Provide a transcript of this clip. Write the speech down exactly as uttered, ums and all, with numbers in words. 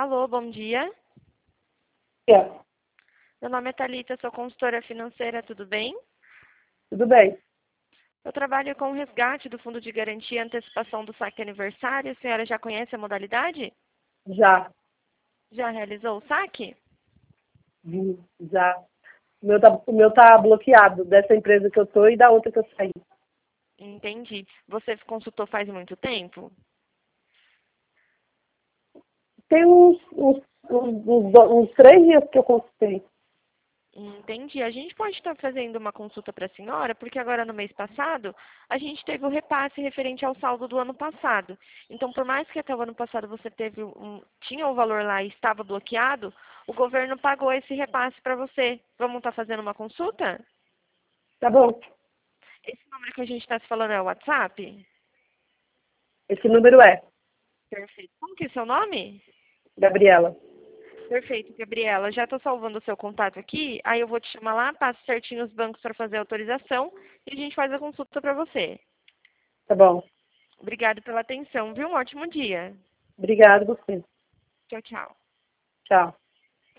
Alô, bom dia. É, Meu nome é Thalita, sou consultora financeira, tudo bem? tudo bem. Eu trabalho com o resgate do Fundo de Garantia e Antecipação do Saque Aniversário. A senhora já conhece a modalidade? Já, Já realizou o saque? vi, já. O meu, tá, o meu tá bloqueado dessa empresa que eu tô e da outra que eu saí. Entendi. Você consultou faz muito tempo? Tem uns, uns, uns, uns, do- uns três dias que eu consultei. Entendi. A gente pode estar fazendo uma consulta para a senhora, porque agora no mês passado a gente teve o repasse referente ao saldo do ano passado. Então, por mais que até o ano passado você teve um, tinha o valor lá e estava bloqueado, o governo pagou esse repasse para você. Vamos estar fazendo uma consulta? Tá bom. Esse número que a gente está se falando é o WhatsApp? Esse número é Perfeito. Como que é seu nome? Gabriela. Perfeito, Gabriela. Já estou salvando o seu contato aqui. Aí eu vou te chamar lá, passo certinho os bancos para fazer a autorização e a gente faz a consulta para você. Tá bom. Obrigada pela atenção, viu? Um ótimo dia. Obrigada, você. Tchau, tchau. Tchau.